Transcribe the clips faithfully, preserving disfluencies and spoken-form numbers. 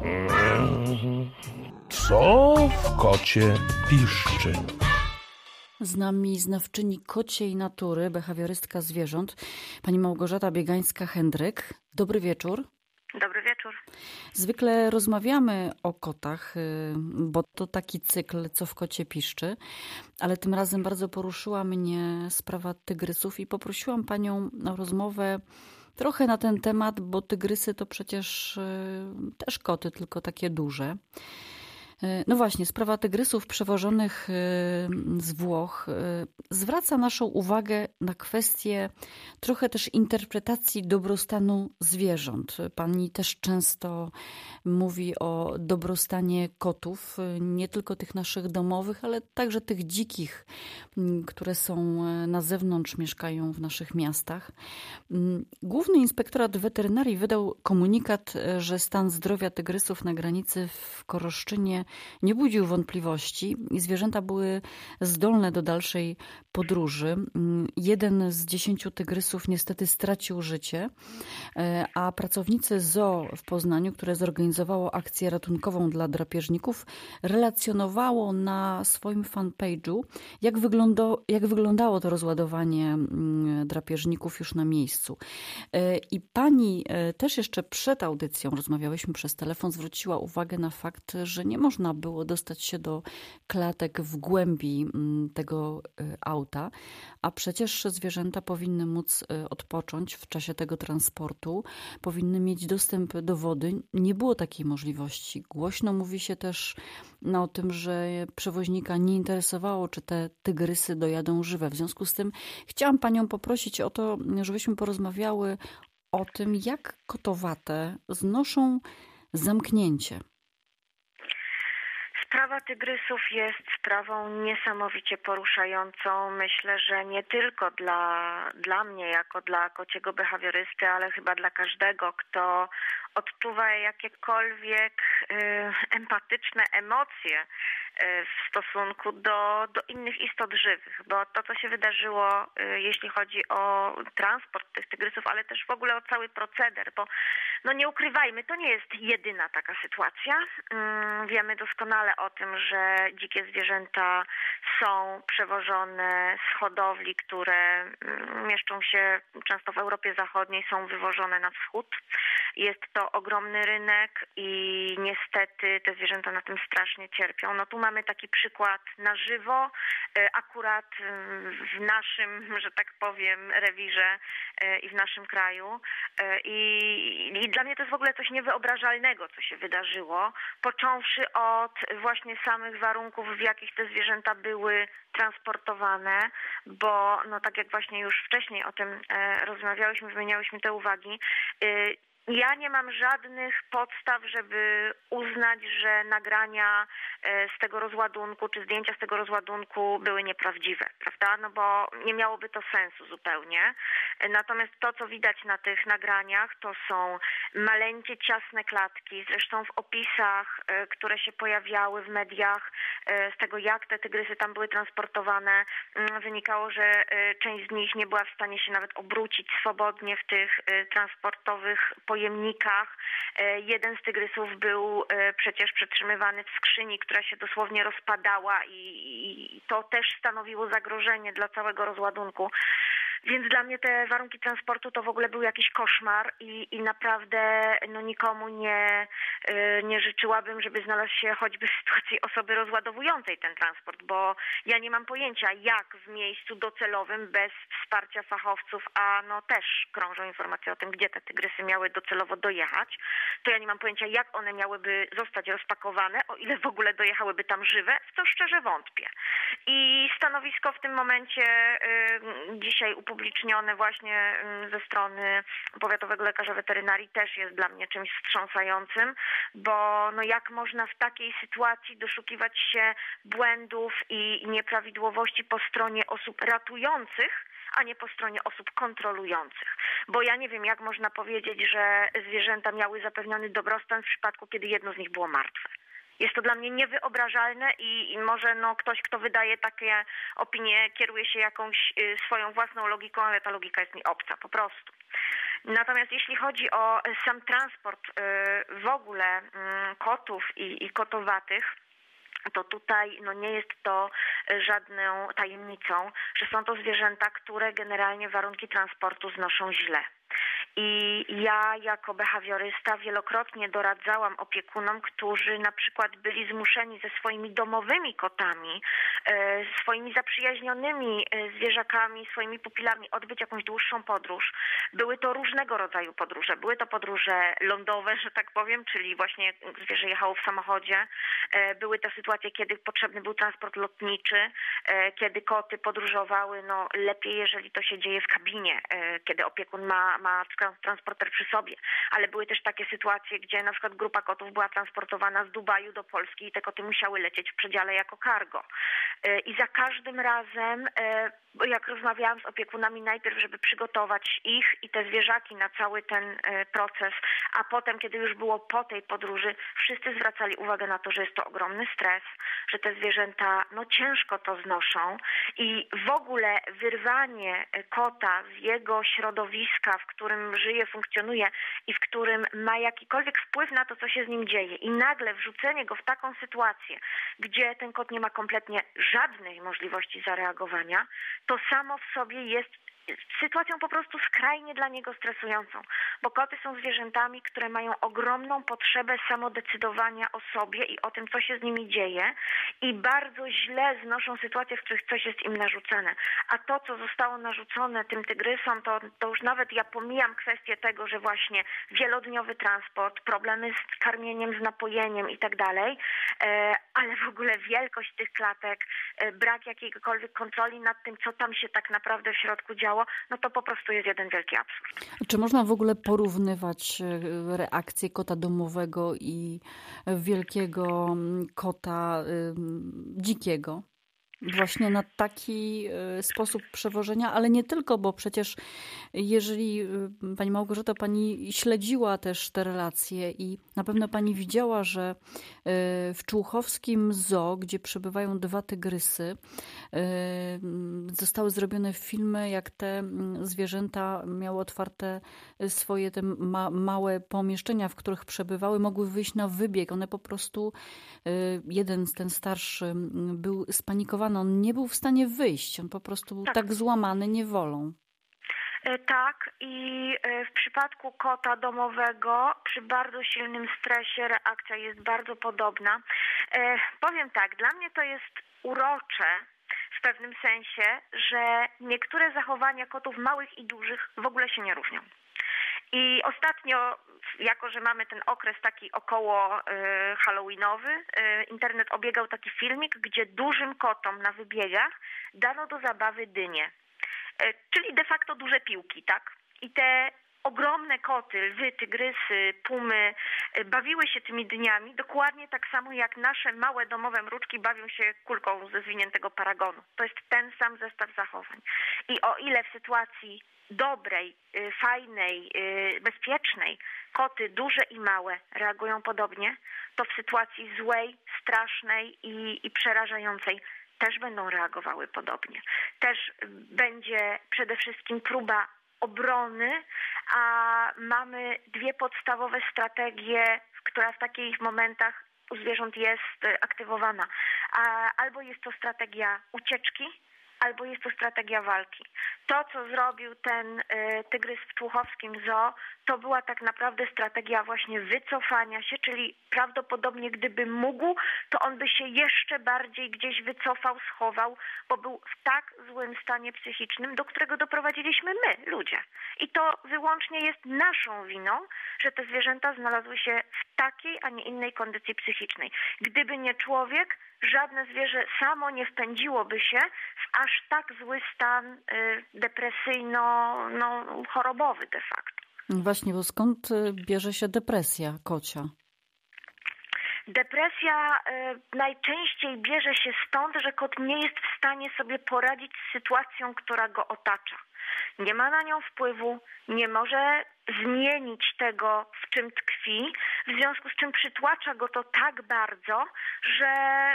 Co w kocie piszczy? Z nami znawczyni kociej natury, behawiorystka zwierząt, pani Małgorzata Biegańska-Hendryk. Dobry wieczór. Dobry wieczór. Zwykle rozmawiamy o kotach, bo to taki cykl, co w kocie piszczy, ale tym razem bardzo poruszyła mnie sprawa tygrysów i poprosiłam panią o rozmowę trochę na ten temat, bo tygrysy to przecież też koty, tylko takie duże. No właśnie, sprawa tygrysów przewożonych z Włoch zwraca naszą uwagę na kwestię trochę też interpretacji dobrostanu zwierząt. Pani też często mówi o dobrostanie kotów, nie tylko tych naszych domowych, ale także tych dzikich, które są na zewnątrz, mieszkają w naszych miastach. Główny Inspektorat Weterynarii wydał komunikat, że stan zdrowia tygrysów na granicy w Koroszczynie nie budził wątpliwości i zwierzęta były zdolne do dalszej podróży. Jeden z dziesięciu tygrysów niestety stracił życie, a pracownicy zoo w Poznaniu, które zorganizowało akcję ratunkową dla drapieżników, relacjonowało na swoim fanpage'u, jak, wygląda, jak wyglądało to rozładowanie drapieżników już na miejscu. I pani też jeszcze przed audycją, rozmawiałyśmy przez telefon, zwróciła uwagę na fakt, że nie można było dostać się do klatek w głębi tego auta, a przecież zwierzęta powinny móc odpocząć w czasie tego transportu, powinny mieć dostęp do wody. Nie było takiej możliwości. Głośno mówi się też no, o tym, że przewoźnika nie interesowało, czy te tygrysy dojadą żywe. W związku z tym chciałam panią poprosić o to, żebyśmy porozmawiały o tym, jak kotowate znoszą zamknięcie. Sprawa tygrysów jest sprawą niesamowicie poruszającą. Myślę, że nie tylko dla, dla mnie, jako dla kociego behawiorysty, ale chyba dla każdego, kto odczuwa jakiekolwiek y, empatyczne emocje y, w stosunku do, do innych istot żywych, bo to, co się wydarzyło, y, jeśli chodzi o transport tych tygrysów, ale też w ogóle o cały proceder, bo no nie ukrywajmy, to nie jest jedyna taka sytuacja. Y, wiemy doskonale o tym, że dzikie zwierzęta są przewożone z hodowli, które y, mieszczą się często w Europie Zachodniej, są wywożone na wschód. Jest to ogromny rynek i niestety te zwierzęta na tym strasznie cierpią. No tu mamy taki przykład na żywo, akurat w naszym, że tak powiem, rewirze i w naszym kraju. I, i dla mnie to jest w ogóle coś niewyobrażalnego, co się wydarzyło, począwszy od właśnie samych warunków, w jakich te zwierzęta były transportowane, bo no tak jak właśnie już wcześniej o tym rozmawiałyśmy, wymieniałyśmy te uwagi, ja nie mam żadnych podstaw, żeby uznać, że nagrania z tego rozładunku czy zdjęcia z tego rozładunku były nieprawdziwe, prawda? No bo nie miałoby to sensu zupełnie. Natomiast to, co widać na tych nagraniach, to są maleńkie, ciasne klatki. Zresztą w opisach, które się pojawiały w mediach z tego, jak te tygrysy tam były transportowane, wynikało, że część z nich nie była w stanie się nawet obrócić swobodnie w tych transportowych pojemnikach. Jeden z tygrysów był przecież przetrzymywany w skrzyni, która się dosłownie rozpadała i to też stanowiło zagrożenie dla całego rozładunku. Więc dla mnie te warunki transportu to w ogóle był jakiś koszmar i, i naprawdę no, nikomu nie, nie życzyłabym, żeby znalazł się choćby w sytuacji osoby rozładowującej ten transport, bo ja nie mam pojęcia, jak w miejscu docelowym bez wsparcia fachowców, a no też krążą informacje o tym, gdzie te tygrysy miały docelowo dojechać, to ja nie mam pojęcia, jak one miałyby zostać rozpakowane, o ile w ogóle dojechałyby tam żywe, w co szczerze wątpię. I stanowisko w tym momencie y, dzisiaj upublicznione upublicznione właśnie ze strony powiatowego lekarza weterynarii też jest dla mnie czymś wstrząsającym, bo no jak można w takiej sytuacji doszukiwać się błędów i nieprawidłowości po stronie osób ratujących, a nie po stronie osób kontrolujących. Bo ja nie wiem, jak można powiedzieć, że zwierzęta miały zapewniony dobrostan w przypadku, kiedy jedno z nich było martwe. Jest to dla mnie niewyobrażalne i, i może no, ktoś, kto wydaje takie opinie, kieruje się jakąś y, swoją własną logiką, ale ta logika jest mi obca po prostu. Natomiast jeśli chodzi o sam transport w ogóle kotów i, i kotowatych, to tutaj no, nie jest to żadną tajemnicą, że są to zwierzęta, które generalnie warunki transportu znoszą źle. I ja jako behawiorysta wielokrotnie doradzałam opiekunom, którzy na przykład byli zmuszeni ze swoimi domowymi kotami, e, swoimi zaprzyjaźnionymi zwierzakami, swoimi pupilami odbyć jakąś dłuższą podróż. Były to różnego rodzaju podróże. Były to podróże lądowe, że tak powiem, czyli właśnie zwierzę jechało w samochodzie. E, były to sytuacje, kiedy potrzebny był transport lotniczy, e, kiedy koty podróżowały, no lepiej, jeżeli to się dzieje w kabinie, e, kiedy opiekun ma, ma transporter przy sobie, ale były też takie sytuacje, gdzie na przykład grupa kotów była transportowana z Dubaju do Polski i te koty musiały lecieć w przedziale jako cargo. I za każdym razem, jak rozmawiałam z opiekunami najpierw, żeby przygotować ich i te zwierzaki na cały ten proces, a potem, kiedy już było po tej podróży, wszyscy zwracali uwagę na to, że jest to ogromny stres, że te zwierzęta no ciężko to znoszą i w ogóle wyrwanie kota z jego środowiska, w którym żyje, funkcjonuje i w którym ma jakikolwiek wpływ na to, co się z nim dzieje i nagle wrzucenie go w taką sytuację, gdzie ten kot nie ma kompletnie żadnej możliwości zareagowania, to samo w sobie jest sytuacją po prostu skrajnie dla niego stresującą, bo koty są zwierzętami, które mają ogromną potrzebę samodecydowania o sobie i o tym, co się z nimi dzieje i bardzo źle znoszą sytuacje, w których coś jest im narzucane. A to, co zostało narzucone tym tygrysom, to, to już nawet ja pomijam kwestię tego, że właśnie wielodniowy transport, problemy z karmieniem, z napojeniem i tak dalej, ale w ogóle wielkość tych klatek, brak jakiejkolwiek kontroli nad tym, co tam się tak naprawdę w środku działo, no to po prostu jest jeden wielki absurd. Czy można w ogóle porównywać reakcję kota domowego i wielkiego kota y, dzikiego? Właśnie na taki sposób przewożenia, ale nie tylko, bo przecież jeżeli pani Małgorzata, pani śledziła też te relacje i na pewno pani widziała, że w człuchowskim zoo, gdzie przebywają dwa tygrysy, zostały zrobione filmy, jak te zwierzęta miały otwarte swoje te ma- małe pomieszczenia, w których przebywały, mogły wyjść na wybieg. One po prostu, jeden ten starszy był spanikowany, on nie był w stanie wyjść, on po prostu był tak, tak złamany niewolą. Tak, i w przypadku kota domowego przy bardzo silnym stresie reakcja jest bardzo podobna. Powiem tak, dla mnie to jest urocze w pewnym sensie, że niektóre zachowania kotów małych i dużych w ogóle się nie różnią. I ostatnio, jako że mamy ten okres taki około y, halloweenowy, y, internet obiegał taki filmik, gdzie dużym kotom na wybiegach dano do zabawy dynie, y, czyli de facto duże piłki, tak? I te ogromne koty, lwy, tygrysy, pumy bawiły się tymi dyniami dokładnie tak samo jak nasze małe domowe mruczki bawią się kulką ze zwiniętego paragonu. To jest ten sam zestaw zachowań. I o ile w sytuacji dobrej, fajnej, bezpiecznej koty duże i małe reagują podobnie, to w sytuacji złej, strasznej i, i przerażającej też będą reagowały podobnie. Też będzie przede wszystkim próba obrony, a mamy dwie podstawowe strategie, która w takich momentach u zwierząt jest aktywowana. Albo jest to strategia ucieczki, albo jest to strategia walki. To, co zrobił ten y, tygrys w człuchowskim zoo, to była tak naprawdę strategia właśnie wycofania się, czyli prawdopodobnie gdyby mógł, to on by się jeszcze bardziej gdzieś wycofał, schował, bo był w tak złym stanie psychicznym, do którego doprowadziliśmy my, ludzie. I to wyłącznie jest naszą winą, że te zwierzęta znalazły się w takiej, a nie innej kondycji psychicznej. Gdyby nie człowiek, żadne zwierzę samo nie wpędziłoby się w aż tak zły stan y, depresyjno-chorobowy de facto. Właśnie, bo skąd bierze się depresja kocia? Depresja y, najczęściej bierze się stąd, że kot nie jest w stanie sobie poradzić z sytuacją, która go otacza. Nie ma na nią wpływu, nie może zmienić tego, w czym tkwi, w związku z czym przytłacza go to tak bardzo, że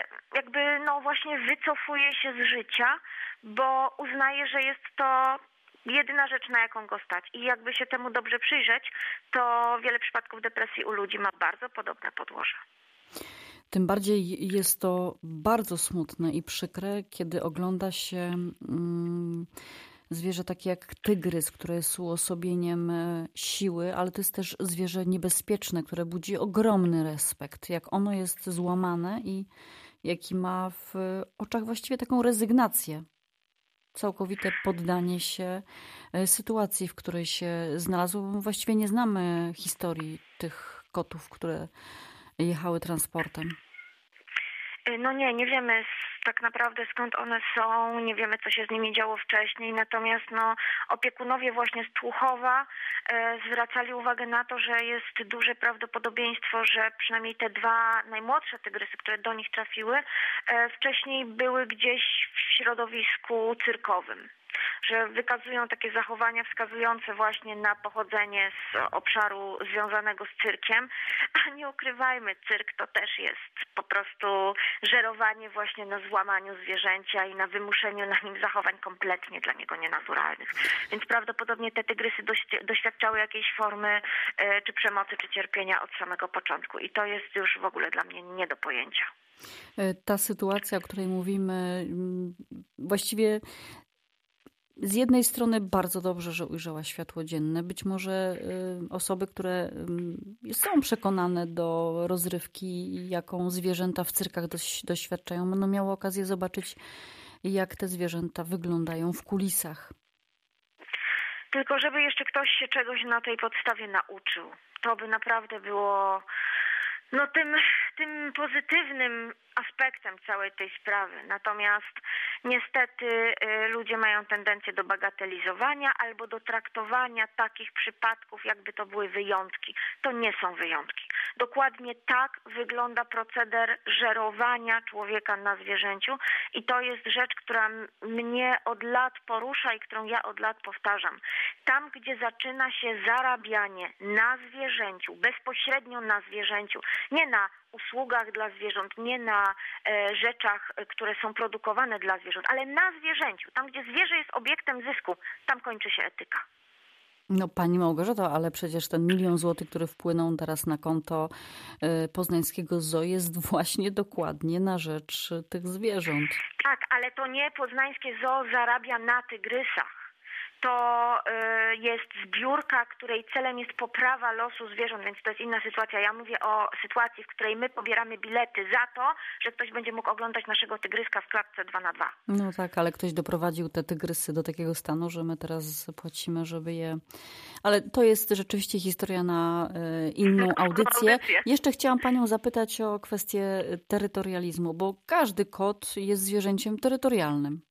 jakby no właśnie wycofuje się z życia, bo uznaje, że jest to jedyna rzecz, na jaką go stać. I jakby się temu dobrze przyjrzeć, to wiele przypadków depresji u ludzi ma bardzo podobne podłoże. Tym bardziej jest to bardzo smutne i przykre, kiedy ogląda się mm, zwierzę takie jak tygrys, które jest uosobieniem siły, ale to jest też zwierzę niebezpieczne, które budzi ogromny respekt. Jak ono jest złamane i jaki ma w oczach właściwie taką rezygnację. Całkowite poddanie się sytuacji, w której się znalazło. Właściwie nie znamy historii tych kotów, które jechały transportem. No nie, nie wiemy tak naprawdę skąd one są, nie wiemy co się z nimi działo wcześniej, natomiast no, opiekunowie właśnie z Tłuchowa e, zwracali uwagę na to, że jest duże prawdopodobieństwo, że przynajmniej te dwa najmłodsze tygrysy, które do nich trafiły, e, wcześniej były gdzieś w środowisku cyrkowym. Że wykazują takie zachowania wskazujące właśnie na pochodzenie z obszaru związanego z cyrkiem, a nie ukrywajmy, cyrk to też jest po prostu żerowanie właśnie na złamaniu zwierzęcia i na wymuszeniu na nim zachowań kompletnie dla niego nienaturalnych. Więc prawdopodobnie te tygrysy doświadczały jakiejś formy czy przemocy, czy cierpienia od samego początku i to jest już w ogóle dla mnie nie do pojęcia. Ta sytuacja, o której mówimy, właściwie z jednej strony bardzo dobrze, że ujrzała światło dzienne. Być może osoby, które są przekonane do rozrywki, jaką zwierzęta w cyrkach doświadczają, będą miały okazję zobaczyć, jak te zwierzęta wyglądają w kulisach. Tylko żeby jeszcze ktoś się czegoś na tej podstawie nauczył. To by naprawdę było no tym, tym pozytywnym aspektem całej tej sprawy. Natomiast niestety y, ludzie mają tendencję do bagatelizowania albo do traktowania takich przypadków, jakby to były wyjątki. To nie są wyjątki. Dokładnie tak wygląda proceder żerowania człowieka na zwierzęciu i to jest rzecz, która mnie od lat porusza i którą ja od lat powtarzam. Tam, gdzie zaczyna się zarabianie na zwierzęciu, bezpośrednio na zwierzęciu, nie na usługach dla zwierząt, nie na e, rzeczach, które są produkowane dla zwierząt, ale na zwierzęciu. Tam, gdzie zwierzę jest obiektem zysku, tam kończy się etyka. No Pani Małgorzato, ale przecież ten milion złotych, który wpłynął teraz na konto e, poznańskiego zoo jest właśnie dokładnie na rzecz tych zwierząt. Tak, ale to nie poznańskie zoo zarabia na tygrysach. To y, jest zbiórka, której celem jest poprawa losu zwierząt, więc to jest inna sytuacja. Ja mówię o sytuacji, w której my pobieramy bilety za to, że ktoś będzie mógł oglądać naszego tygryska w klatce dwa na dwa. No tak, ale ktoś doprowadził te tygrysy do takiego stanu, że my teraz płacimy, żeby je... Ale to jest rzeczywiście historia na y, inną audycję. Jeszcze chciałam Panią zapytać o kwestię terytorializmu, bo każdy kot jest zwierzęciem terytorialnym.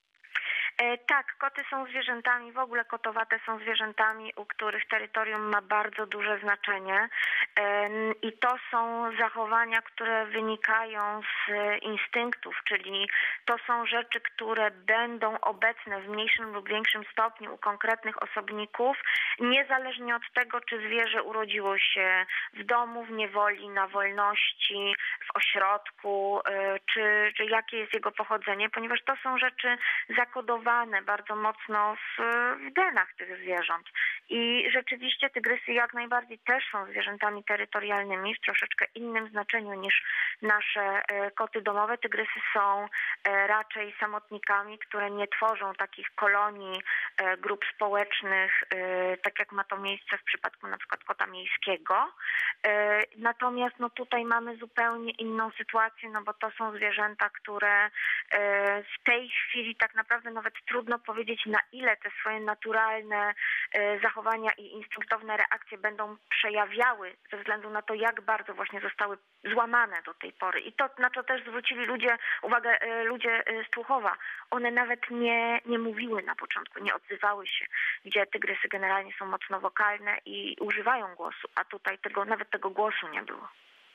Tak, koty są zwierzętami, w ogóle kotowate są zwierzętami, u których terytorium ma bardzo duże znaczenie i to są zachowania, które wynikają z instynktów, czyli to są rzeczy, które będą obecne w mniejszym lub większym stopniu u konkretnych osobników, niezależnie od tego, czy zwierzę urodziło się w domu, w niewoli, na wolności, w ośrodku, czy, czy jakie jest jego pochodzenie, ponieważ to są rzeczy zakodowane bardzo mocno w, w genach tych zwierząt. I rzeczywiście tygrysy jak najbardziej też są zwierzętami terytorialnymi w troszeczkę innym znaczeniu niż nasze koty domowe. Tygrysy są raczej samotnikami, które nie tworzą takich kolonii grup społecznych, tak jak ma to miejsce w przypadku na przykład kota miejskiego. Natomiast no tutaj mamy zupełnie inną sytuację, no bo to są zwierzęta, które w tej chwili tak naprawdę nawet trudno powiedzieć, na ile te swoje naturalne zachowania i instynktowne reakcje będą przejawiały ze względu na to, jak bardzo właśnie zostały złamane do tej pory. I to, na co też zwrócili ludzie uwagę, ludzie z Tłuchowa. One nawet nie, nie mówiły na początku, nie odzywały się, gdzie tygrysy generalnie są mocno wokalne i używają głosu, a tutaj tego, nawet tego głosu nie było.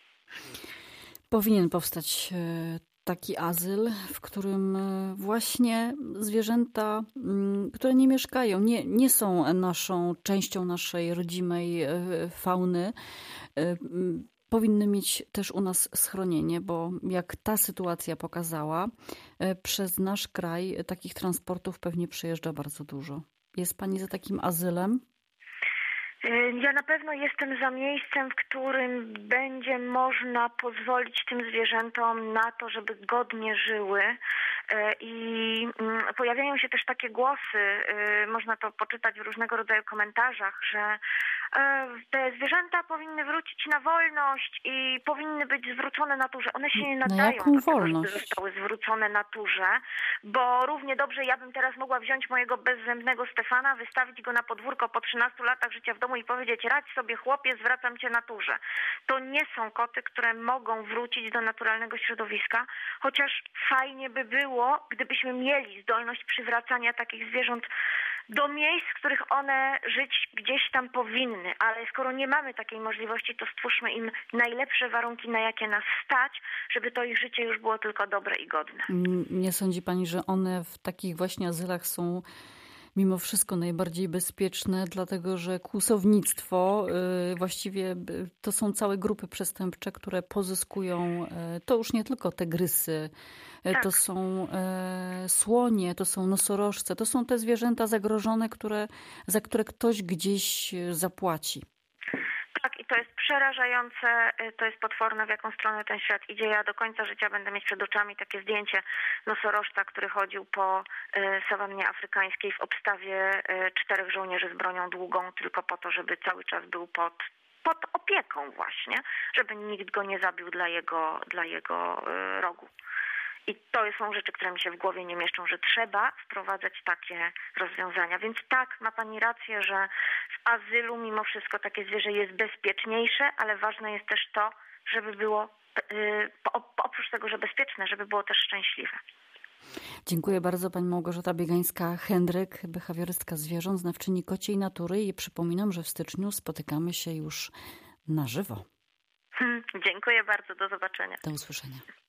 Powinien powstać taki azyl, w którym właśnie zwierzęta, które nie mieszkają, nie, nie są naszą częścią naszej rodzimej fauny, powinny mieć też u nas schronienie, bo jak ta sytuacja pokazała, przez nasz kraj takich transportów pewnie przejeżdża bardzo dużo. Jest pani za takim azylem? Ja na pewno jestem za miejscem, w którym będzie można pozwolić tym zwierzętom na to, żeby godnie żyły. I pojawiają się też takie głosy, można to poczytać w różnego rodzaju komentarzach, że te zwierzęta powinny wrócić na wolność i powinny być zwrócone naturze. One się nie nadają do tego, żeby zostały zwrócone naturze, bo równie dobrze ja bym teraz mogła wziąć mojego bezzębnego Stefana, wystawić go na podwórko po trzynastu latach życia w domu i powiedzieć: radź sobie chłopie, zwracam cię naturze. To nie są koty, które mogą wrócić do naturalnego środowiska, chociaż fajnie by było, gdybyśmy mieli zdolność przywracania takich zwierząt do miejsc, w których one żyć gdzieś tam powinny, ale skoro nie mamy takiej możliwości, to stwórzmy im najlepsze warunki, na jakie nas stać, żeby to ich życie już było tylko dobre i godne. Nie sądzi pani, że one w takich właśnie azylach są mimo wszystko najbardziej bezpieczne, dlatego że kłusownictwo, właściwie to są całe grupy przestępcze, które pozyskują, to już nie tylko tygrysy, tak. To są słonie, to są nosorożce, to są te zwierzęta zagrożone, które, za które ktoś gdzieś zapłaci. Tak, i to jest przerażające, to jest potworne, w jaką stronę ten świat idzie. Ja do końca życia będę mieć przed oczami takie zdjęcie nosorożca, który chodził po sawannie afrykańskiej w obstawie czterech żołnierzy z bronią długą, tylko po to, żeby cały czas był pod, pod opieką właśnie, żeby nikt go nie zabił dla jego, dla jego rogu. I to są rzeczy, które mi się w głowie nie mieszczą, że trzeba wprowadzać takie rozwiązania. Więc tak, ma pani rację, że w azylu mimo wszystko takie zwierzę jest bezpieczniejsze, ale ważne jest też to, żeby było, yy, oprócz tego, że bezpieczne, żeby było też szczęśliwe. Dziękuję bardzo. Pani Małgorzata Biegańska-Hendryk, behawiorystka zwierząt, znawczyni kociej natury. I przypominam, że w styczniu spotykamy się już na żywo. Hmm, dziękuję bardzo. Do zobaczenia. Do usłyszenia.